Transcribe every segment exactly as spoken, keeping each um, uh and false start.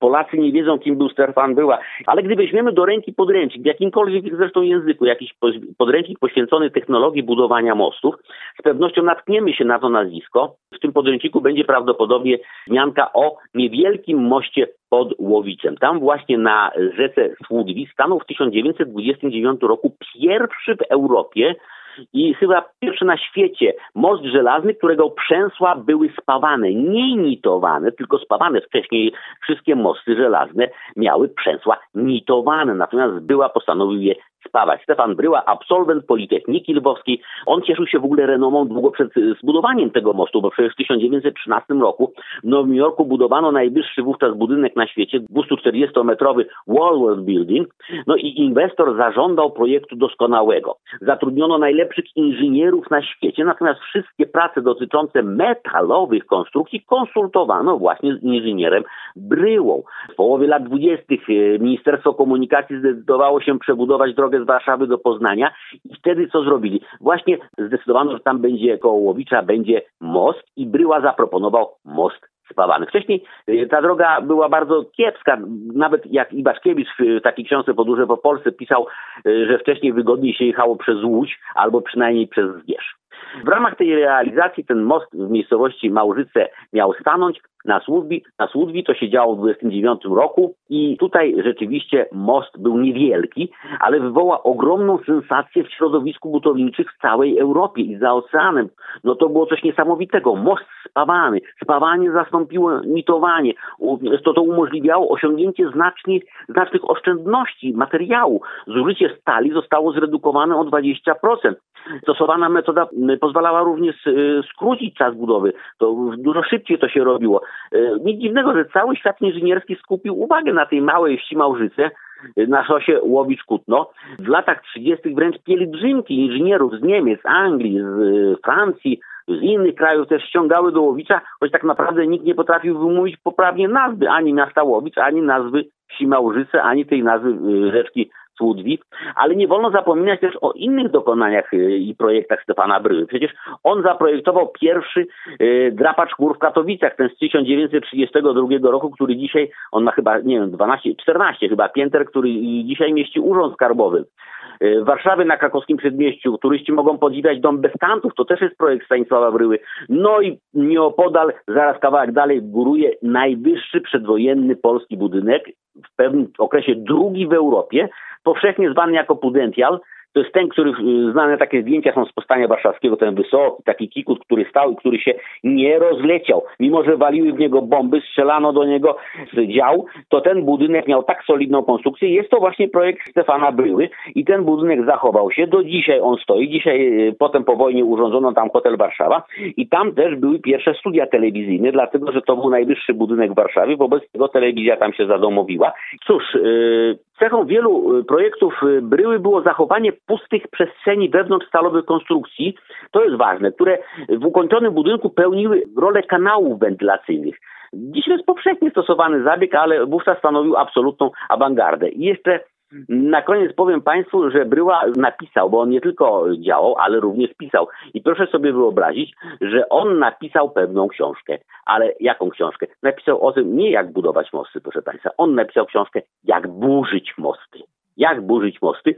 Polacy nie wiedzą, kim był Stefan Bryła. Ale gdy weźmiemy do ręki podręcznik, w jakimkolwiek zresztą języku, jakiś podręcznik poświęcony technologii budowania mostów, z pewnością natkniemy się na to nazwisko. W tym podręczniku będzie prawdopodobnie wzmianka o niewielkim moście pod Łowicem. Tam właśnie na rzece Słudwi stanął w tysiąc dziewięćset dwudziestym dziewiątym roku pierwszy w Europie i chyba pierwszy na świecie most żelazny, którego przęsła były spawane, nie nitowane, tylko spawane. Wcześniej wszystkie mosty żelazne miały przęsła nitowane, natomiast Bryła postanowił je spawać. Stefan Bryła, absolwent Politechniki Lwowskiej, on cieszył się w ogóle renomą długo przed zbudowaniem tego mostu, bo przecież w tysiąc dziewięćset trzynastym roku w Nowym Jorku budowano najwyższy wówczas budynek na świecie, dwieście czterdziestometrowy Woolworth Building, no i inwestor zażądał projektu doskonałego. Zatrudniono najlepszych inżynierów na świecie, natomiast wszystkie prace dotyczące metalowych konstrukcji konsultowano właśnie z inżynierem Bryłą. W połowie lat dwudziestych Ministerstwo Komunikacji zdecydowało się przebudować drogę z Warszawy do Poznania i wtedy co zrobili? Właśnie zdecydowano, że tam będzie koło Łowicza będzie most i Bryła zaproponował most spawany. Wcześniej ta droga była bardzo kiepska. Nawet jak Ibaszkiewicz w takiej książce Podróże po Polsce pisał, że wcześniej wygodniej się jechało przez Łódź albo przynajmniej przez Zgierz. W ramach tej realizacji ten most w miejscowości Małżyce miał stanąć na Słudwi. Na Słudwi to się działo w dwudziestym dziewiątym roku i tutaj rzeczywiście most był niewielki, ale wywołał ogromną sensację w środowisku budowniczych w całej Europie i za oceanem. No to było coś niesamowitego. Most spawany. Spawanie zastąpiło nitowanie. To to umożliwiało osiągnięcie znacznych, znacznych oszczędności materiału. Zużycie stali zostało zredukowane o dwadzieścia procent. Stosowana metoda pozwalała również skrócić czas budowy. To dużo szybciej to się robiło. Nic dziwnego, że cały świat inżynierski skupił uwagę na tej małej wsi Małżyce, na szosie Łowicz-Kutno. W latach trzydziestych wręcz pielgrzymki inżynierów z Niemiec, Anglii, z Francji, z innych krajów też ściągały do Łowicza, choć tak naprawdę nikt nie potrafił wymówić poprawnie nazwy ani miasta Łowicz, ani nazwy wsi Małżyce, ani tej nazwy rzeczki Słudwi, ale nie wolno zapominać też o innych dokonaniach i projektach Stefana Bryły. Przecież on zaprojektował pierwszy y, drapacz gór w Katowicach, ten z tysiąc dziewięćset trzydziestego drugiego roku, który dzisiaj, on ma chyba, nie wiem, dwanaście, czternaście chyba pięter, który dzisiaj mieści Urząd Skarbowy. W Warszawie na Krakowskim Przedmieściu turyści mogą podziwiać Dom Bezkantów, to też jest projekt Stanisława Bryły. No i nieopodal, zaraz kawałek dalej, góruje najwyższy przedwojenny polski budynek, w pewnym okresie drugi w Europie, powszechnie zwany jako Pudential. To jest ten, który, znane takie zdjęcia są z Powstania Warszawskiego, ten wysoki, taki kikut, który stał i który się nie rozleciał. Mimo że waliły w niego bomby, strzelano do niego z dział, to ten budynek miał tak solidną konstrukcję. Jest to właśnie projekt Stefana Bryły i ten budynek zachował się. Do dzisiaj on stoi. Dzisiaj, potem po wojnie urządzono tam Hotel Warszawa i tam też były pierwsze studia telewizyjne, dlatego że to był najwyższy budynek w Warszawie. Wobec tego telewizja tam się zadomowiła. Cóż, yy, cechą wielu projektów Bryły było zachowanie pustych przestrzeni wewnątrz stalowych konstrukcji, to jest ważne, które w ukończonym budynku pełniły rolę kanałów wentylacyjnych. Dziś jest powszechnie stosowany zabieg, ale wówczas stanowił absolutną awangardę. I jeszcze na koniec powiem Państwu, że Bryła napisał, bo on nie tylko działał, ale również pisał. I proszę sobie wyobrazić, że on napisał pewną książkę. Ale jaką książkę? Napisał o tym nie jak budować mosty, proszę Państwa. On napisał książkę jak burzyć mosty. Jak burzyć mosty?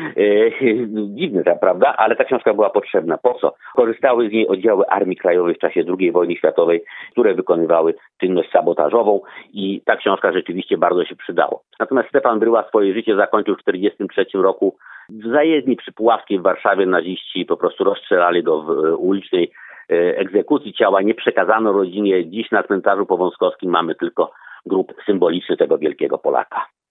Eee, dziwne to, prawda? Ale ta książka była potrzebna. Po co? Korzystały z niej oddziały Armii Krajowej w czasie drugiej wojny światowej, które wykonywały czynność sabotażową i ta książka rzeczywiście bardzo się przydała. Natomiast Stefan Bryła swoje życie zakończył w tysiąc dziewięćset czterdziestym trzecim roku. W zajezdni przy Puławskiej w Warszawie naziści po prostu rozstrzelali go w ulicznej egzekucji. Ciała nie przekazano rodzinie. Dziś na cmentarzu powązkowskim mamy tylko grób symboliczny tego wielkiego Polaka.